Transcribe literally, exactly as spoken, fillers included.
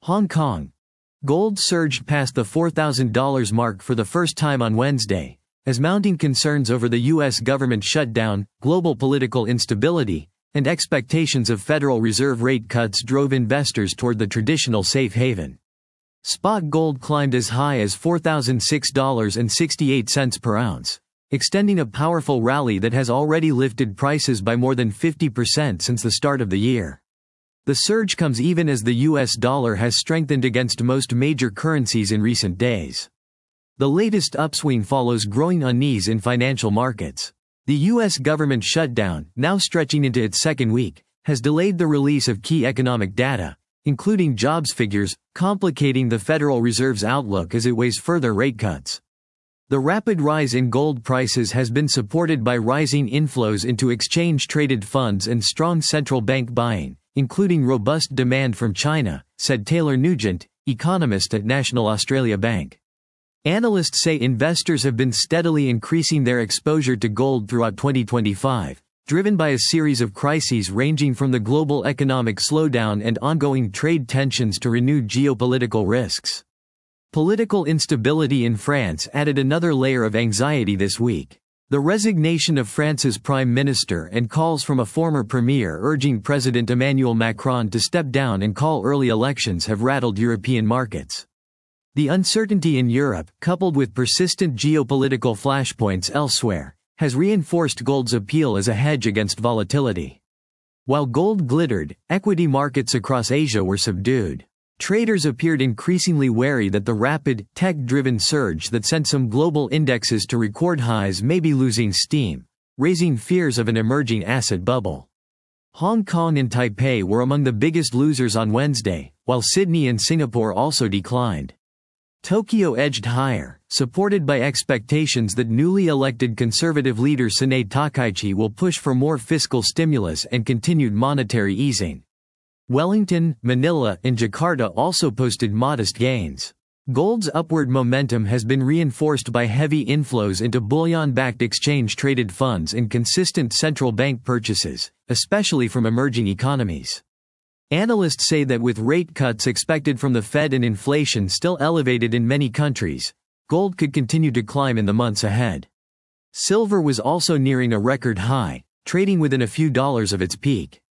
Hong Kong. Gold surged past the four thousand dollars mark for the first time on Wednesday, as mounting concerns over the U S government shutdown, global political instability, and expectations of Federal Reserve rate cuts drove investors toward the traditional safe haven. Spot gold climbed as high as four thousand six dollars and sixty-eight cents per ounce, extending a powerful rally that has already lifted prices by more than fifty percent since the start of the year. The surge comes even as the U S dollar has strengthened against most major currencies in recent days. The latest upswing follows growing unease in financial markets. The U S government shutdown, now stretching into its second week, has delayed the release of key economic data, including jobs figures, complicating the Federal Reserve's outlook as it weighs further rate cuts. The rapid rise in gold prices has been supported by rising inflows into exchange-traded funds and strong central bank buying, including robust demand from China, said Taylor Nugent, economist at National Australia Bank. Analysts say investors have been steadily increasing their exposure to gold throughout twenty twenty-five, driven by a series of crises ranging from the global economic slowdown and ongoing trade tensions to renewed geopolitical risks. Political instability in France added another layer of anxiety this week. The resignation of France's prime minister and calls from a former premier urging President Emmanuel Macron to step down and call early elections have rattled European markets. The uncertainty in Europe, coupled with persistent geopolitical flashpoints elsewhere, has reinforced gold's appeal as a hedge against volatility. While gold glittered, equity markets across Asia were subdued. Traders appeared increasingly wary that the rapid, tech-driven surge that sent some global indexes to record highs may be losing steam, raising fears of an emerging asset bubble. Hong Kong and Taipei were among the biggest losers on Wednesday, while Sydney and Singapore also declined. Tokyo edged higher, supported by expectations that newly elected conservative leader Sanae Takaichi will push for more fiscal stimulus and continued monetary easing. Wellington, Manila, and Jakarta also posted modest gains. Gold's upward momentum has been reinforced by heavy inflows into bullion-backed exchange-traded funds and consistent central bank purchases, especially from emerging economies. Analysts say that with rate cuts expected from the Fed and inflation still elevated in many countries, gold could continue to climb in the months ahead. Silver was also nearing a record high, trading within a few dollars of its peak.